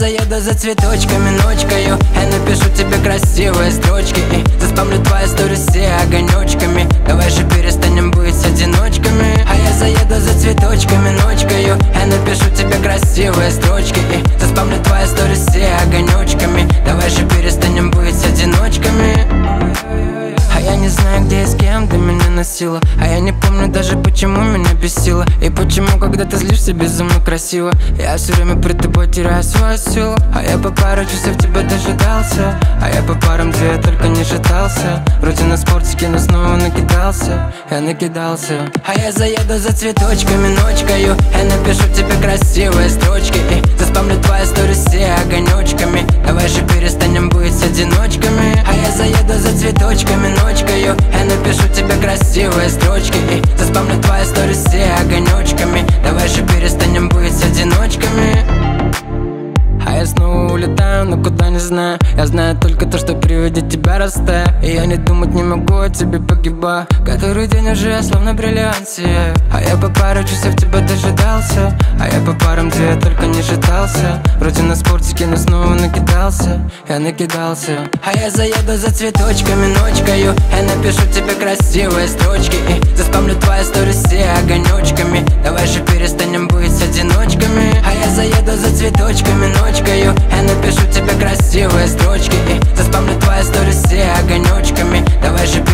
заеду за цветочками, ночкою. Я напишу тебе красивые строчки и заспамлю твои сторис все огонечками. Давай же перестанем быть одиночками. А я заеду за цветочками, ночкою. Я напишу тебе красивые строчки и заспамлю твои сторис все огонечками. Давай же перестанем быть одиночками. А я не знаю, где и с кем ты меня носила. А я не помню даже, почему меня бесило. И почему, когда ты злишься, безумно красиво. Я все время при тобой теряю свою силу. А я по пару часов тебя дожидался. А я по парам я только не шатался. Вроде на спортике, но снова накидался. Я накидался. А я заеду за цветочками, ночкою. Я напишу тебе красивые строчки и заспамлю твои сторис все огонечками. Давай же перестанем быть одиночками. А я заеду за цветочками, ночкою. Я напишу тебе красивые строчки и заспамлю твои сторис все огонечками. Давай же перестанем быть одиночками. А я снова улетаю, но куда не знаю. Я знаю только то, что при виде тебя растаю. И я не думать не могу, о тебе погибаю. Который день уже я словно бриллиант сияю. А я по пару часов тебя дожидался. А я по парам я только не шатался. Вроде на спортике, но снова накидался. Я накидался. А я заеду за цветочками, ночкою. Я напишу тебе красивые строчки и заспамлю твои сторис все огонечками. Давай же перестанем быть одиночками. А я заеду за цветочками, ночкою. Я напишу тебе красивые строчки и заспамлю твои сторис все огонечками. Давай же